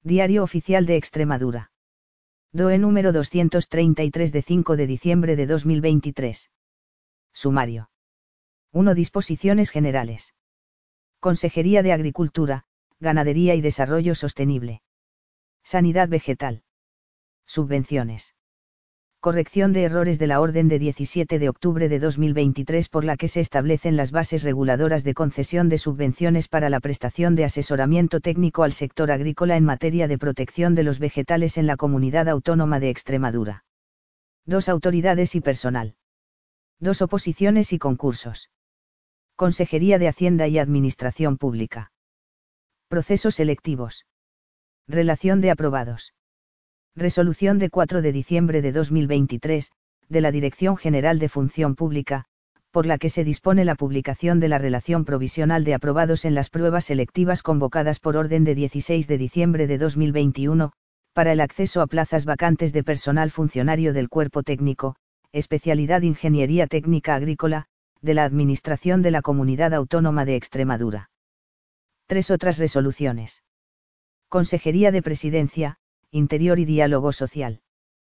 Diario Oficial de Extremadura. DOE número 233 de 5 de diciembre de 2023. Sumario. 1. Disposiciones generales. Consejería de Agricultura, Ganadería y Desarrollo Sostenible. Sanidad vegetal. Subvenciones. Corrección de errores de la orden de 17 de octubre de 2023 por la que se establecen las bases reguladoras de concesión de subvenciones para la prestación de asesoramiento técnico al sector agrícola en materia de protección de los vegetales en la Comunidad Autónoma de Extremadura. 2. Autoridades y personal. 2. Oposiciones y concursos. Consejería de Hacienda y Administración Pública. Procesos selectivos. Relación de aprobados. Resolución de 4 de diciembre de 2023, de la Dirección General de Función Pública, por la que se dispone la publicación de la relación provisional de aprobados en las pruebas selectivas convocadas por orden de 16 de diciembre de 2021, para el acceso a plazas vacantes de personal funcionario del Cuerpo Técnico, especialidad Ingeniería Técnica Agrícola, de la Administración de la Comunidad Autónoma de Extremadura. 3 otras resoluciones. Consejería de Presidencia, Interior y Diálogo Social.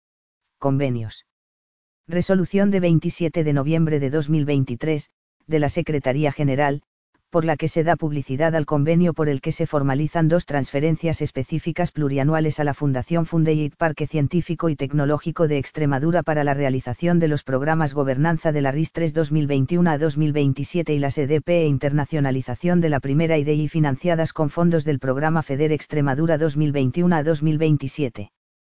Convenios. Resolución de 27 de noviembre de 2023, de la Secretaría General, por la que se da publicidad al convenio por el que se formalizan 2 transferencias específicas plurianuales a la Fundación Fundeit Parque Científico y Tecnológico de Extremadura para la realización de los programas Gobernanza de la RIS-3 2021 a 2027 y la SDP e internacionalización de la primera IDI financiadas con fondos del programa FEDER Extremadura 2021 a 2027.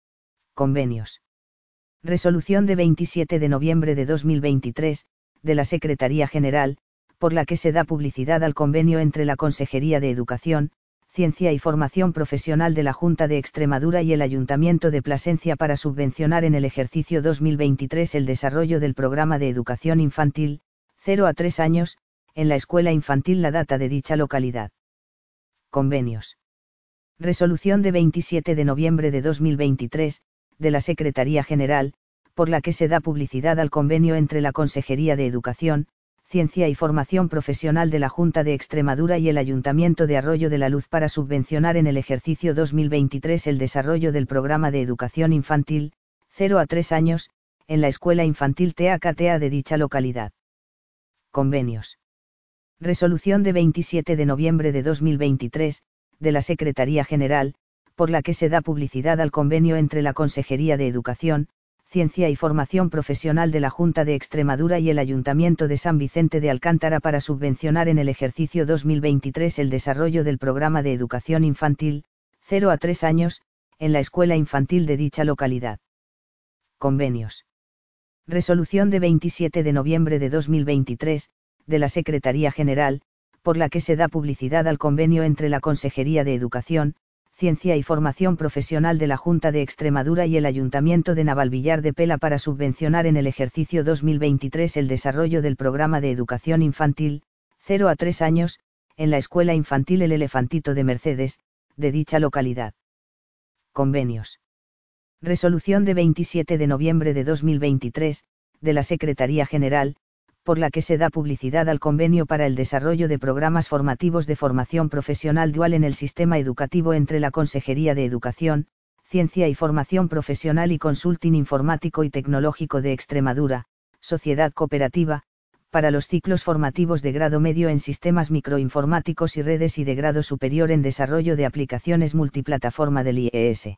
Convenios. Resolución de 27 de noviembre de 2023, de la Secretaría General, por la que se da publicidad al convenio entre la Consejería de Educación, Ciencia y Formación Profesional de la Junta de Extremadura y el Ayuntamiento de Plasencia para subvencionar en el ejercicio 2023 el desarrollo del programa de educación infantil, 0 a 3 años, en la escuela infantil La Data de dicha localidad. Convenios. Resolución de 27 de noviembre de 2023, de la Secretaría General, por la que se da publicidad al convenio entre la Consejería de Educación, Ciencia y Formación Profesional de la Junta de Extremadura y el Ayuntamiento de Arroyo de la Luz para subvencionar en el ejercicio 2023 el desarrollo del programa de educación infantil, 0 a 3 años, en la escuela infantil TEACATEA de dicha localidad. Convenios. Resolución de 27 de noviembre de 2023, de la Secretaría General, por la que se da publicidad al convenio entre la Consejería de Educación, Ciencia y Formación Profesional de la Junta de Extremadura y el Ayuntamiento de San Vicente de Alcántara para subvencionar en el ejercicio 2023 el desarrollo del programa de educación infantil, 0 a 3 años, en la escuela infantil de dicha localidad. Convenios. Resolución de 27 de noviembre de 2023, de la Secretaría General, por la que se da publicidad al convenio entre la Consejería de Educación, Ciencia y Formación Profesional de la Junta de Extremadura y el Ayuntamiento de Navalvillar de Pela para subvencionar en el ejercicio 2023 el desarrollo del programa de educación infantil, 0 a 3 años, en la escuela infantil El Elefantito de Mercedes, de dicha localidad. Convenios. Resolución de 27 de noviembre de 2023, de la Secretaría General, por la que se da publicidad al convenio para el desarrollo de programas formativos de formación profesional dual en el sistema educativo entre la Consejería de Educación, Ciencia y Formación Profesional y Consulting Informático y Tecnológico de Extremadura, Sociedad Cooperativa, para los ciclos formativos de grado medio en sistemas microinformáticos y redes y de grado superior en desarrollo de aplicaciones multiplataforma del IES.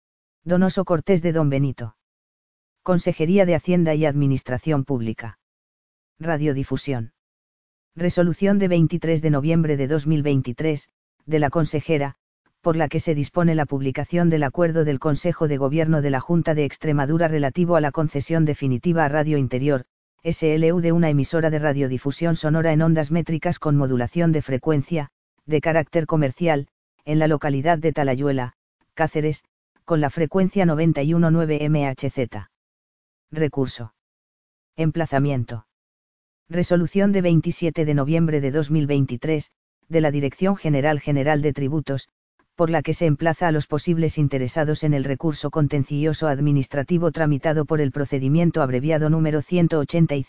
Donoso Cortés de Don Benito. Consejería de Hacienda y Administración Pública. Radiodifusión. Resolución de 23 de noviembre de 2023, de la consejera, por la que se dispone la publicación del acuerdo del Consejo de Gobierno de la Junta de Extremadura relativo a la concesión definitiva a Radio Interior, SLU de una emisora de radiodifusión sonora en ondas métricas con modulación de frecuencia, de carácter comercial, en la localidad de Talayuela, Cáceres, con la frecuencia 91.9 MHz. Recurso. Emplazamiento. Resolución de 27 de noviembre de 2023, de la Dirección General de Tributos, por la que se emplaza a los posibles interesados en el recurso contencioso administrativo tramitado por el procedimiento abreviado número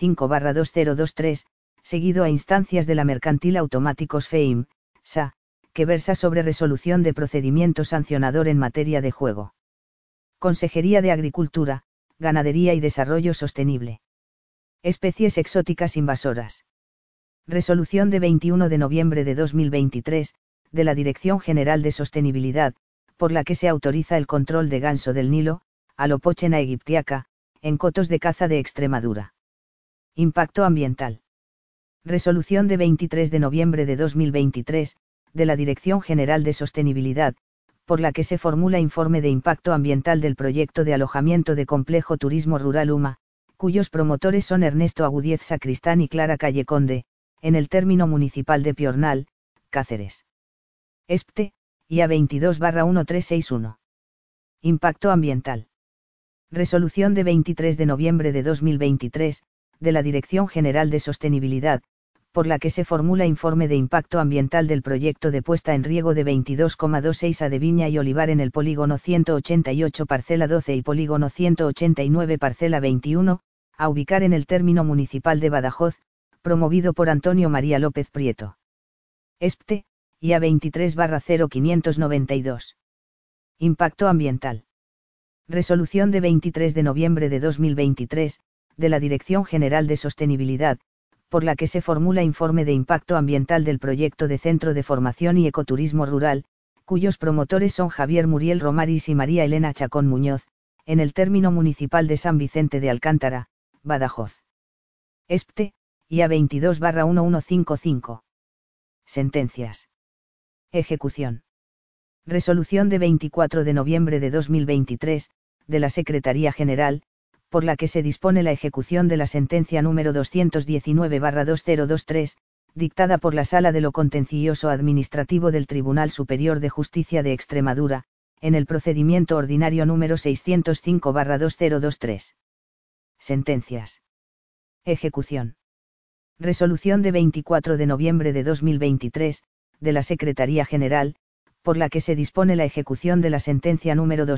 185/2023, seguido a instancias de la Mercantil Automáticos FEIM, SA, que versa sobre resolución de procedimiento sancionador en materia de juego. Consejería de Agricultura, Ganadería y Desarrollo Sostenible. Especies exóticas invasoras. Resolución de 21 de noviembre de 2023, de la Dirección General de Sostenibilidad, por la que se autoriza el control de ganso del Nilo, Alopochena aegyptiaca, en cotos de caza de Extremadura. Impacto ambiental. Resolución de 23 de noviembre de 2023, de la Dirección General de Sostenibilidad, por la que se formula informe de impacto ambiental del proyecto de alojamiento de complejo turismo rural UMA, cuyos promotores son Ernesto Agudíez Sacristán y Clara Calle Conde, en el término municipal de Piornal, Cáceres. ESPTE, IA 22/1361. Impacto ambiental. Resolución de 23 de noviembre de 2023, de la Dirección General de Sostenibilidad, por la que se formula informe de impacto ambiental del proyecto de puesta en riego de 22,26 a de viña y olivar en el polígono 188 parcela 12 y polígono 189 parcela 21, a ubicar en el término municipal de Badajoz, promovido por Antonio María López Prieto. ESPTE, IA 23/0592. Impacto ambiental. Resolución de 23 de noviembre de 2023, de la Dirección General de Sostenibilidad, por la que se formula informe de impacto ambiental del proyecto de Centro de Formación y Ecoturismo Rural, cuyos promotores son Javier Muriel Romaris y María Elena Chacón Muñoz, en el término municipal de San Vicente de Alcántara, Badajoz. ESPTE, IA 22/1155. Sentencias. Ejecución. Resolución de 24 de noviembre de 2023, de la Secretaría General, por la que se dispone la ejecución de la sentencia número 219/2023, dictada por la Sala de lo Contencioso Administrativo del Tribunal Superior de Justicia de Extremadura, en el procedimiento ordinario número 605/2023. Sentencias. Ejecución. Resolución de 24 de noviembre de 2023, de la Secretaría General, por la que se dispone la ejecución de la sentencia número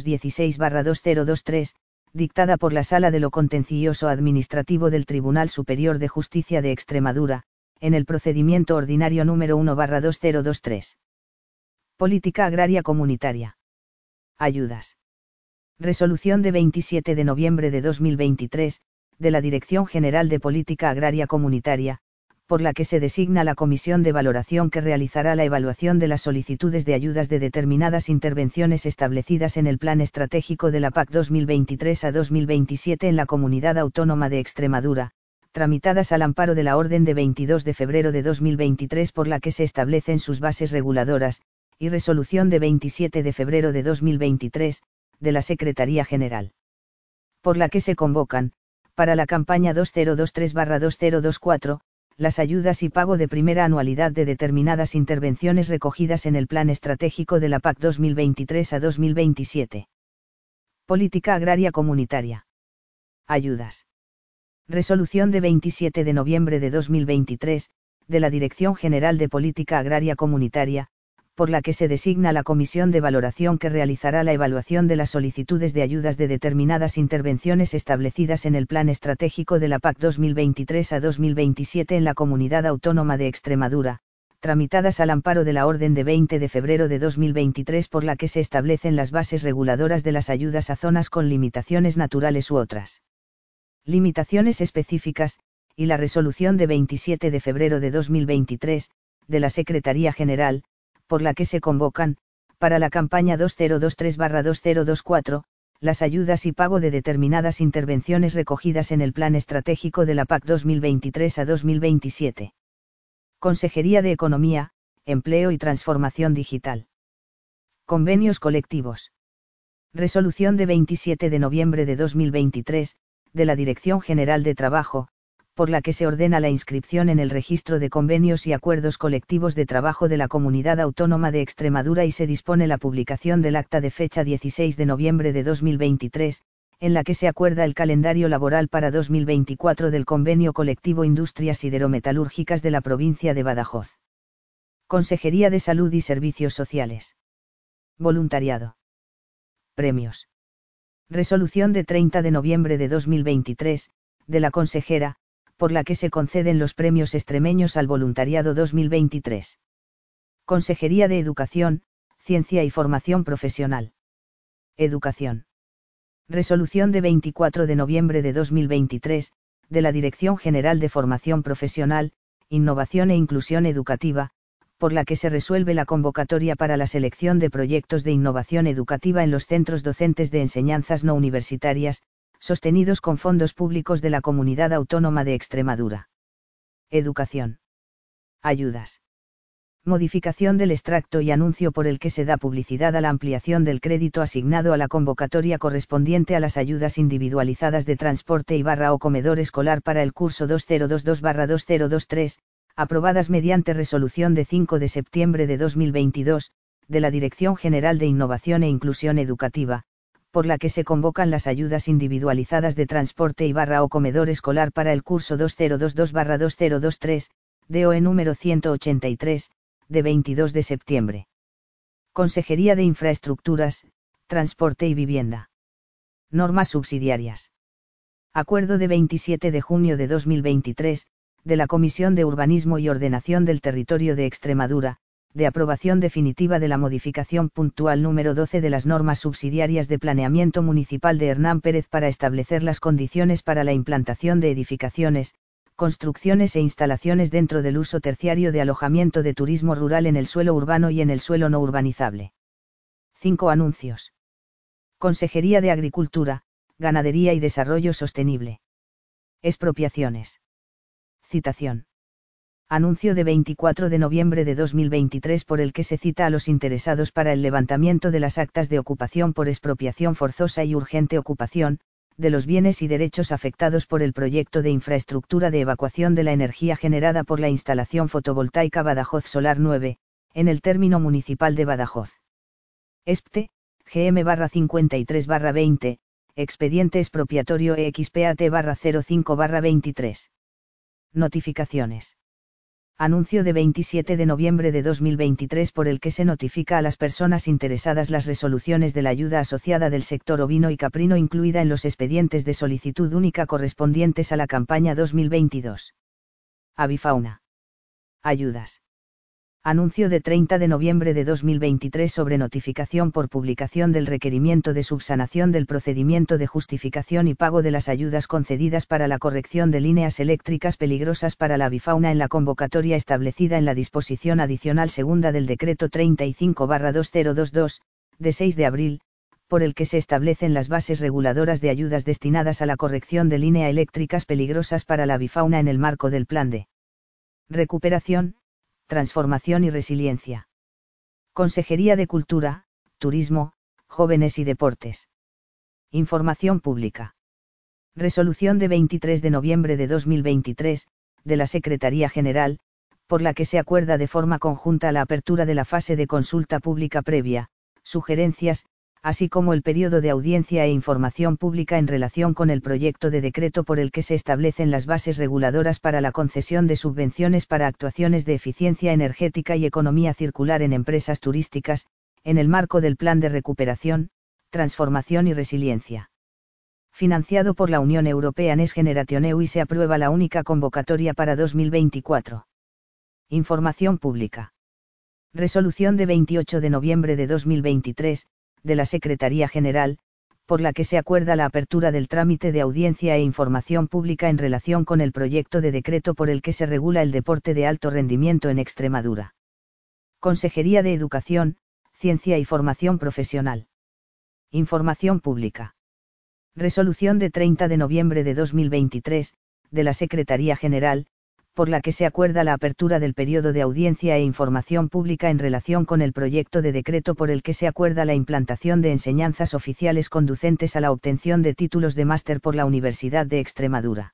216/2023, dictada por la Sala de lo Contencioso Administrativo del Tribunal Superior de Justicia de Extremadura, en el procedimiento ordinario número 1/2023. Política Agraria Comunitaria. Ayudas. Resolución de 27 de noviembre de 2023, de la Dirección General de Política Agraria Comunitaria, por la que se designa la comisión de valoración que realizará la evaluación de las solicitudes de ayudas de determinadas intervenciones establecidas en el Plan Estratégico de la PAC 2023 a 2027 en la Comunidad Autónoma de Extremadura, tramitadas al amparo de la Orden de 22 de febrero de 2023 por la que se establecen sus bases reguladoras, y Resolución de 27 de febrero de 2023, de la Secretaría General. Por la que se convocan, para la campaña 2023/2024, las ayudas y pago de primera anualidad de determinadas intervenciones recogidas en el Plan Estratégico de la PAC 2023 a 2027. Política Agraria Comunitaria. Ayudas. Resolución de 27 de noviembre de 2023, de la Dirección General de Política Agraria Comunitaria, por la que se designa la comisión de valoración que realizará la evaluación de las solicitudes de ayudas de determinadas intervenciones establecidas en el Plan Estratégico de la PAC 2023 a 2027 en la Comunidad Autónoma de Extremadura, tramitadas al amparo de la Orden de 20 de febrero de 2023 por la que se establecen las bases reguladoras de las ayudas a zonas con limitaciones naturales u otras limitaciones específicas, y la Resolución de 27 de febrero de 2023, de la Secretaría General, por la que se convocan, para la campaña 2023/2024, las ayudas y pago de determinadas intervenciones recogidas en el Plan Estratégico de la PAC 2023 a 2027. Consejería de Economía, Empleo y Transformación Digital. Convenios colectivos. Resolución de 27 de noviembre de 2023, de la Dirección General de Trabajo, por la que se ordena la inscripción en el Registro de Convenios y Acuerdos Colectivos de Trabajo de la Comunidad Autónoma de Extremadura y se dispone la publicación del acta de fecha 16 de noviembre de 2023, en la que se acuerda el calendario laboral para 2024 del Convenio Colectivo Industrias Siderometalúrgicas de la provincia de Badajoz. Consejería de Salud y Servicios Sociales. Voluntariado. Premios. Resolución de 30 de noviembre de 2023, de la consejera, por la que se conceden los premios extremeños al voluntariado 2023. Consejería de Educación, Ciencia y Formación Profesional. Educación. Resolución de 24 de noviembre de 2023, de la Dirección General de Formación Profesional, Innovación e Inclusión Educativa, por la que se resuelve la convocatoria para la selección de proyectos de innovación educativa en los centros docentes de enseñanzas no universitarias, sostenidos con fondos públicos de la Comunidad Autónoma de Extremadura. Educación. Ayudas. Modificación del extracto y anuncio por el que se da publicidad a la ampliación del crédito asignado a la convocatoria correspondiente a las ayudas individualizadas de transporte y o comedor escolar para el curso 2022-2023, aprobadas mediante resolución de 5 de septiembre de 2022, de la Dirección General de Innovación e Inclusión Educativa, por la que se convocan las ayudas individualizadas de transporte y o comedor escolar para el curso 2022-2023, DOE número 183, de 22 de septiembre. Consejería de Infraestructuras, Transporte y Vivienda. Normas subsidiarias. Acuerdo de 27 de junio de 2023, de la Comisión de Urbanismo y Ordenación del Territorio de Extremadura, de aprobación definitiva de la modificación puntual número 12 de las normas subsidiarias de planeamiento municipal de Hernán Pérez para establecer las condiciones para la implantación de edificaciones, construcciones e instalaciones dentro del uso terciario de alojamiento de turismo rural en el suelo urbano y en el suelo no urbanizable. 5 anuncios. Consejería de Agricultura, Ganadería y Desarrollo Sostenible. Expropiaciones. Citación. Anuncio de 24 de noviembre de 2023 por el que se cita a los interesados para el levantamiento de las actas de ocupación por expropiación forzosa y urgente ocupación, de los bienes y derechos afectados por el proyecto de infraestructura de evacuación de la energía generada por la instalación fotovoltaica Badajoz Solar 9, en el término municipal de Badajoz. ESPTE, GM-53-20, expediente expropiatorio EXPAT-05-23. Notificaciones. Anuncio de 27 de noviembre de 2023 por el que se notifica a las personas interesadas las resoluciones de la ayuda asociada del sector ovino y caprino incluida en los expedientes de solicitud única correspondientes a la campaña 2022. Avifauna. Ayudas. Anuncio de 30 de noviembre de 2023 sobre notificación por publicación del requerimiento de subsanación del procedimiento de justificación y pago de las ayudas concedidas para la corrección de líneas eléctricas peligrosas para la avifauna en la convocatoria establecida en la disposición adicional segunda del decreto 35/2022, de 6 de abril, por el que se establecen las bases reguladoras de ayudas destinadas a la corrección de líneas eléctricas peligrosas para la avifauna en el marco del Plan de Recuperación, Transformación y Resiliencia. Consejería de Cultura, Turismo, Jóvenes y Deportes. Información pública. Resolución de 23 de noviembre de 2023, de la Secretaría General, por la que se acuerda de forma conjunta la apertura de la fase de consulta pública previa, sugerencias, así como el periodo de audiencia e información pública en relación con el proyecto de decreto por el que se establecen las bases reguladoras para la concesión de subvenciones para actuaciones de eficiencia energética y economía circular en empresas turísticas, en el marco del Plan de Recuperación, Transformación y Resiliencia. Financiado por la Unión Europea Next Generation EU y se aprueba la única convocatoria para 2024. Información pública. Resolución de 28 de noviembre de 2023, de la Secretaría General, por la que se acuerda la apertura del trámite de audiencia e información pública en relación con el proyecto de decreto por el que se regula el deporte de alto rendimiento en Extremadura. Consejería de Educación, Ciencia y Formación Profesional. Información pública. Resolución de 30 de noviembre de 2023, de la Secretaría General, por la que se acuerda la apertura del periodo de audiencia e información pública en relación con el proyecto de decreto por el que se acuerda la implantación de enseñanzas oficiales conducentes a la obtención de títulos de máster por la Universidad de Extremadura.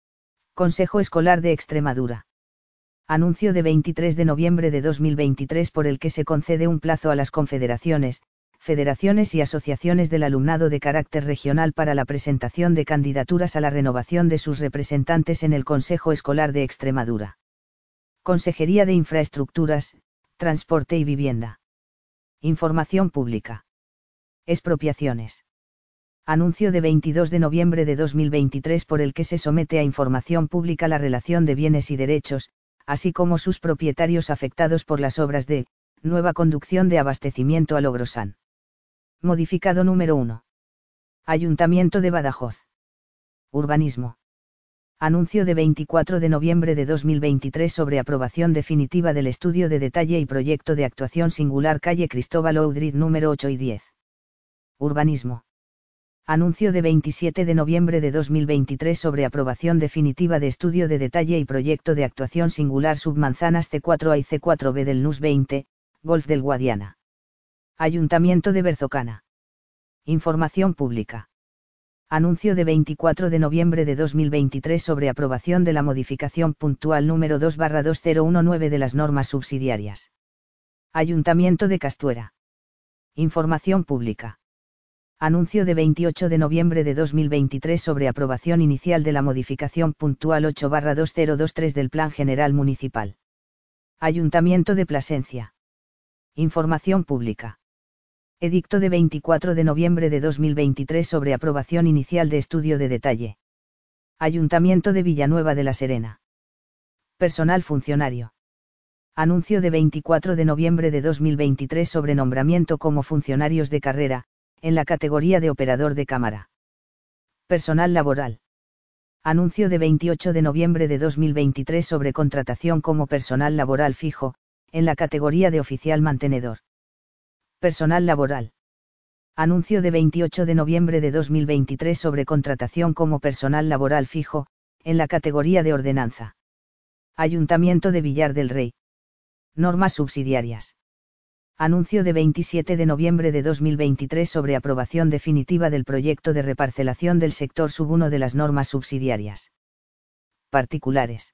Consejo Escolar de Extremadura. Anuncio de 23 de noviembre de 2023 por el que se concede un plazo a las confederaciones, federaciones y asociaciones del alumnado de carácter regional para la presentación de candidaturas a la renovación de sus representantes en el Consejo Escolar de Extremadura. Consejería de Infraestructuras, Transporte y Vivienda. Información pública. Expropiaciones. Anuncio de 22 de noviembre de 2023 por el que se somete a información pública la relación de bienes y derechos, así como sus propietarios afectados por las obras de Nueva conducción de abastecimiento a Logrosán. Modificado número 1. Ayuntamiento de Badajoz. Urbanismo. Anuncio de 24 de noviembre de 2023 sobre aprobación definitiva del estudio de detalle y proyecto de actuación singular calle Cristóbal Oudrid número 8 y 10. Urbanismo. Anuncio de 27 de noviembre de 2023 sobre aprobación definitiva de estudio de detalle y proyecto de actuación singular submanzanas C4A y C4B del NUS 20, Golf del Guadiana. Ayuntamiento de Berzocana. Información pública. Anuncio de 24 de noviembre de 2023 sobre aprobación de la modificación puntual número 2/2019 de las normas subsidiarias. Ayuntamiento de Castuera. Información pública. Anuncio de 28 de noviembre de 2023 sobre aprobación inicial de la modificación puntual 8/2023 del Plan General Municipal. Ayuntamiento de Plasencia. Información pública. Edicto de 24 de noviembre de 2023 sobre aprobación inicial de estudio de detalle. Ayuntamiento de Villanueva de la Serena. Personal funcionario. Anuncio de 24 de noviembre de 2023 sobre nombramiento como funcionarios de carrera, en la categoría de operador de cámara. Personal laboral. Anuncio de 28 de noviembre de 2023 sobre contratación como personal laboral fijo, en la categoría de oficial mantenedor. Personal laboral. Anuncio de 28 de noviembre de 2023 sobre contratación como personal laboral fijo, en la categoría de ordenanza. Ayuntamiento de Villar del Rey. Normas subsidiarias. Anuncio de 27 de noviembre de 2023 sobre aprobación definitiva del proyecto de reparcelación del sector sub-1 de las normas subsidiarias. Particulares.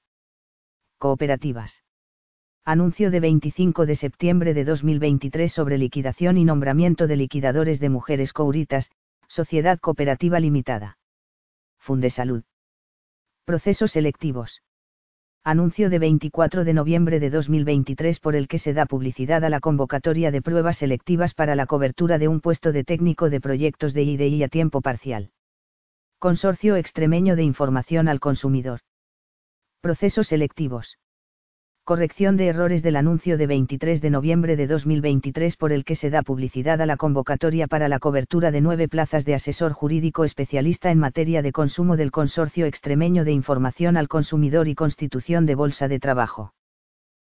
Cooperativas. Anuncio de 25 de septiembre de 2023 sobre liquidación y nombramiento de liquidadores de Mujeres Couritas, Sociedad Cooperativa Limitada. Fundesalud. Procesos selectivos. Anuncio de 24 de noviembre de 2023 por el que se da publicidad a la convocatoria de pruebas selectivas para la cobertura de un puesto de técnico de proyectos de IDI a tiempo parcial. Consorcio Extremeño de Información al Consumidor. Procesos selectivos. Corrección de errores del anuncio de 23 de noviembre de 2023 por el que se da publicidad a la convocatoria para la cobertura de 9 plazas de asesor jurídico especialista en materia de consumo del Consorcio Extremeño de Información al Consumidor y constitución de bolsa de trabajo.